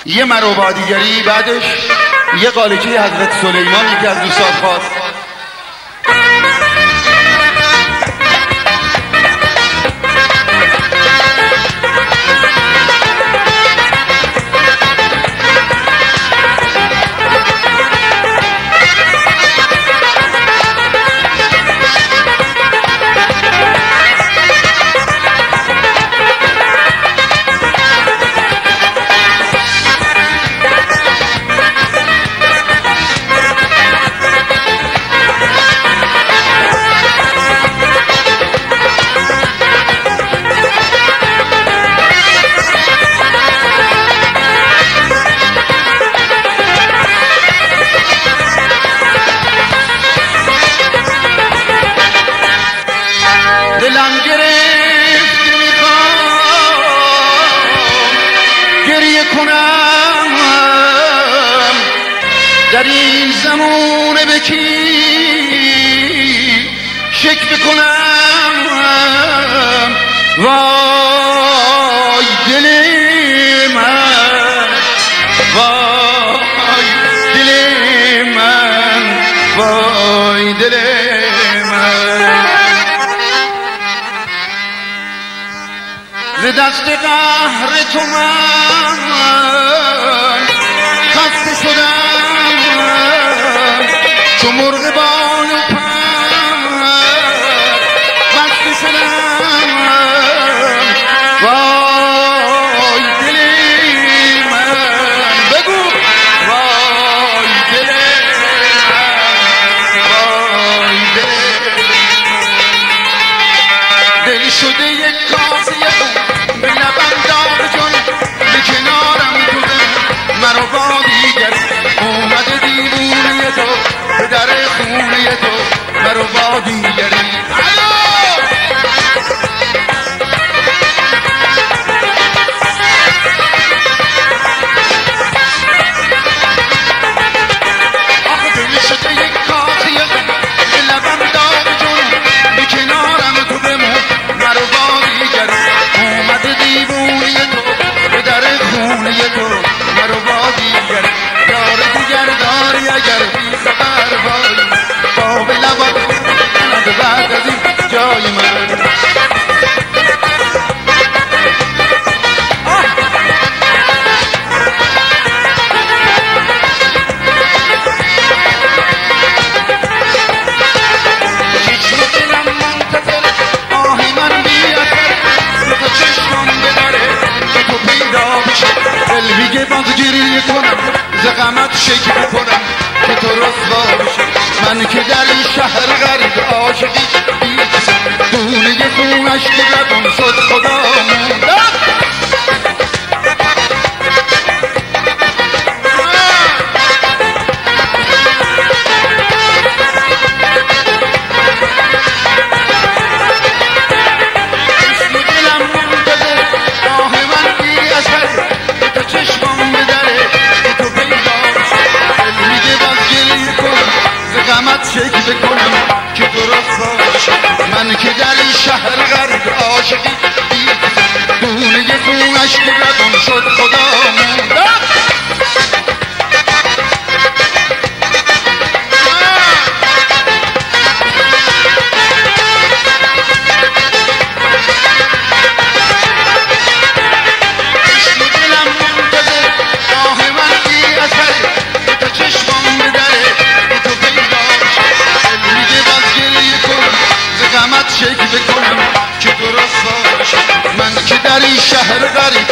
یه مروبا دیگری، بعدش یه قالچه حضرت سلیمان یکی از دوستان خواست. دلم گرفت میخوام گریه کنم، در این زمونه به کی شکوه کنم. وای دل من، وای دل من، وای دل من. ز دست قهر تو من خسته شدم، چو مرغ بال و پر بسته شدم. وای دل من، بگو وای دل من، وای دل شده یک کاسه به لبم داغ جون، به کنارم تو مرا با دیگر اومده دیوونه تو، به در خونه تو مرا با دیگری. آخه دل شده یک کاسه به لبم داغ جون، به کنارم تو بمون مرا با دیگر اومده دیوونه تو، به در خونه تو مرا با دیگر. یار دیگر داری اگر بی خبر بایی، تا به لبات کند بعد از این جای من. چشم دلم منتظر آه من بی اثر، تو چشمم بداره که تو پیدا بشه. دل میگه باز گریه کنم، ز غمت شکوه کنم که تو رسوا بشه. من که در این شهر غریب عاشقی بی‌کسم، دونه خونش که لبم شد خدا موندم. شکوه کنم که درست باشه. من که در این شهر غریب عاشقی بی‌کسم، دونه خونش که لبم شد خدا موندم. چشم دلم منتظر آه من بی اثر، تو چشمم بدره تو پیدا بشه. میگه باز گریه کنم، ز غمت شکوه کنم که درست باشه. من که در این شهر غریب